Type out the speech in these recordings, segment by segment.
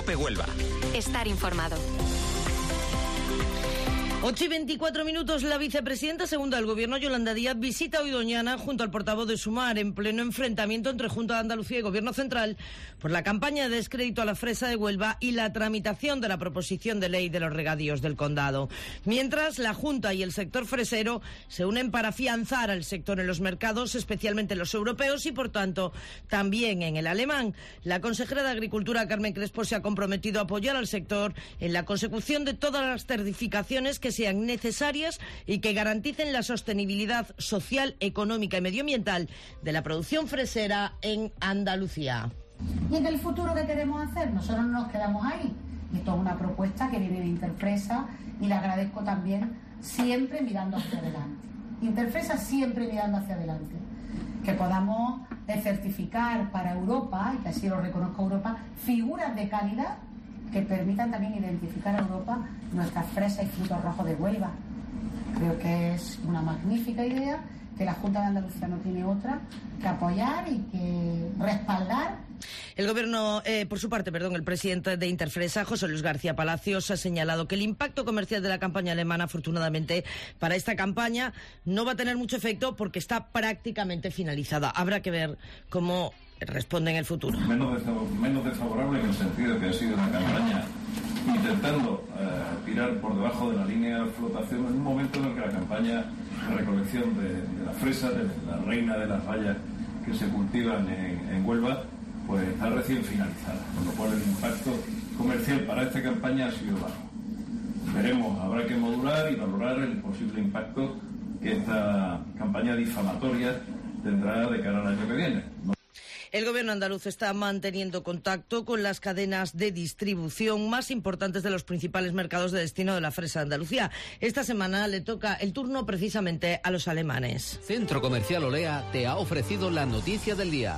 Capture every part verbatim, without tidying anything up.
COPE Huelva. Estar informado. ocho y veinticuatro minutos, la vicepresidenta segunda del Gobierno, Yolanda Díaz, visita hoy Doñana junto al portavoz de Sumar en pleno enfrentamiento entre Junta de Andalucía y Gobierno Central por la campaña de descrédito a la fresa de Huelva y la tramitación de la proposición de ley de los regadíos del condado. Mientras, la Junta y el sector fresero se unen para afianzar al sector en los mercados, especialmente los europeos y, por tanto, también en el alemán. La consejera de Agricultura, Carmen Crespo, se ha comprometido a apoyar al sector en la consecución de todas las certificaciones que sean necesarias y que garanticen la sostenibilidad social, económica y medioambiental de la producción fresera en Andalucía. ¿Y en el futuro qué queremos hacer? Nosotros no nos quedamos ahí. Esto es una propuesta que viene de Interfresa y le agradezco también, siempre mirando hacia adelante. Interfresa siempre mirando hacia adelante. Que podamos certificar para Europa, y que así lo reconozca Europa, figuras de calidad que permitan también identificar a Europa nuestras fresas y frutos rojos de Huelva. Creo que es una magnífica idea, que la Junta de Andalucía no tiene otra que apoyar y que respaldar. El Gobierno, eh, por su parte, perdón, el presidente de Interfresa, José Luis García Palacios, ha señalado que el impacto comercial de la campaña alemana, afortunadamente, para esta campaña no va a tener mucho efecto porque está prácticamente finalizada. Habrá que ver cómo responde en el futuro. Menos, menos desfavorable en el sentido que ha sido una campaña intentando eh, tirar por debajo de la línea de flotación en un momento en el que la campaña de recolección de, de la fresa, de la reina de las bayas que se cultivan en, en Huelva, pues está recién finalizada, con lo cual el impacto comercial para esta campaña ha sido bajo. Veremos, habrá que modular y valorar el posible impacto que esta campaña difamatoria tendrá de cara al año que viene. ¿No? El Gobierno andaluz está manteniendo contacto con las cadenas de distribución más importantes de los principales mercados de destino de la fresa de Andalucía. Esta semana le toca el turno precisamente a los alemanes. Centro Comercial Olea te ha ofrecido la noticia del día.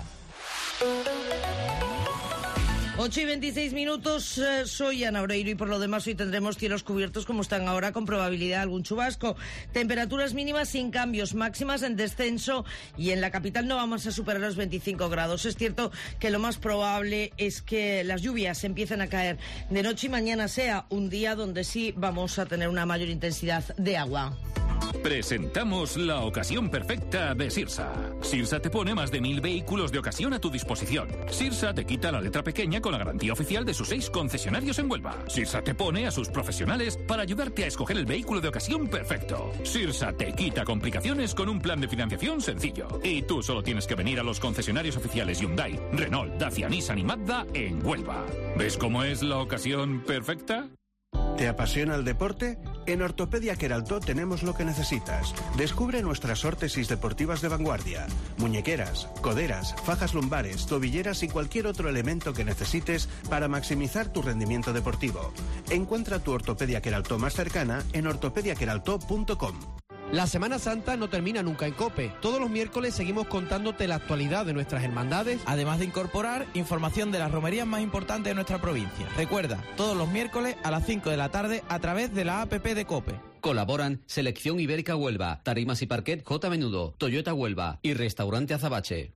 ocho y veintiséis minutos, eh, soy Ana Oreiro y por lo demás hoy tendremos cielos cubiertos como están ahora con probabilidad de algún chubasco. Temperaturas mínimas sin cambios, máximas en descenso y en la capital no vamos a superar los veinticinco grados. Es cierto que lo más probable es que las lluvias empiecen a caer de noche y mañana sea un día donde sí vamos a tener una mayor intensidad de agua. Presentamos la ocasión perfecta de Sirsa. Sirsa te pone más de mil vehículos de ocasión a tu disposición. Sirsa te quita la letra pequeña con la garantía oficial de sus seis concesionarios en Huelva. Sirsa te pone a sus profesionales para ayudarte a escoger el vehículo de ocasión perfecto. Sirsa te quita complicaciones con un plan de financiación sencillo. Y tú solo tienes que venir a los concesionarios oficiales Hyundai, Renault, Dacia, Nissan y Mazda en Huelva. ¿Ves cómo es la ocasión perfecta? ¿Te apasiona el deporte? En Ortopedia Queraltó tenemos lo que necesitas. Descubre nuestras órtesis deportivas de vanguardia. Muñequeras, coderas, fajas lumbares, tobilleras y cualquier otro elemento que necesites para maximizar tu rendimiento deportivo. Encuentra tu Ortopedia Queraltó más cercana en ortopedia queraltó punto com. La Semana Santa no termina nunca en COPE. Todos los miércoles seguimos contándote la actualidad de nuestras hermandades, además de incorporar información de las romerías más importantes de nuestra provincia. Recuerda, todos los miércoles a las cinco de la tarde a través de la app de COPE. Colaboran Selección Ibérica Huelva, Tarimas y Parquet J. Menudo, Toyota Huelva y Restaurante Azabache.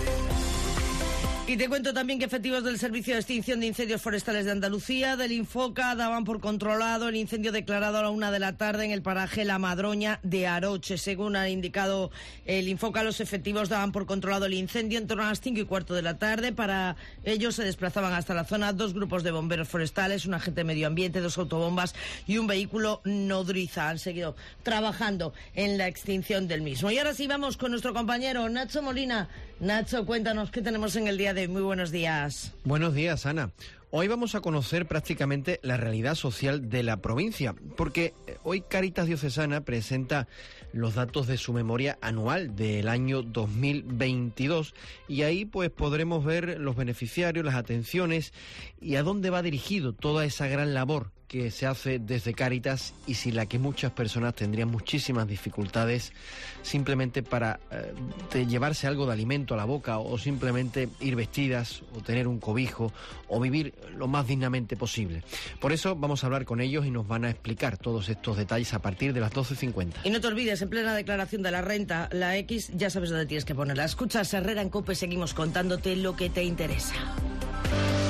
Y te cuento también que efectivos del Servicio de Extinción de Incendios Forestales de Andalucía, del Infoca, daban por controlado el incendio declarado a la una de la tarde en el paraje La Madroña de Aroche. Según ha indicado el Infoca, los efectivos daban por controlado el incendio en torno a las cinco y cuarto de la tarde. Para ello se desplazaban hasta la zona dos grupos de bomberos forestales, un agente de medio ambiente, dos autobombas y un vehículo nodriza. Han seguido trabajando en la extinción del mismo. Y ahora sí vamos con nuestro compañero Nacho Molina. Nacho, cuéntanos qué tenemos en el día de hoy. Muy buenos días. Buenos días, Ana. Hoy vamos a conocer prácticamente la realidad social de la provincia, porque hoy Cáritas Diocesana presenta los datos de su memoria anual del año dos mil veintidós y ahí pues podremos ver los beneficiarios, las atenciones y a dónde va dirigido toda esa gran labor que se hace desde Cáritas y sin la que muchas personas tendrían muchísimas dificultades simplemente para eh, de llevarse algo de alimento a la boca o simplemente ir vestidas o tener un cobijo o vivir lo más dignamente posible. Por eso vamos a hablar con ellos y nos van a explicar todos estos detalles a partir de las doce cincuenta. Y no te olvides, en plena declaración de la renta, la X, ya sabes dónde tienes que ponerla. Escuchas Herrera en COPE, seguimos contándote lo que te interesa.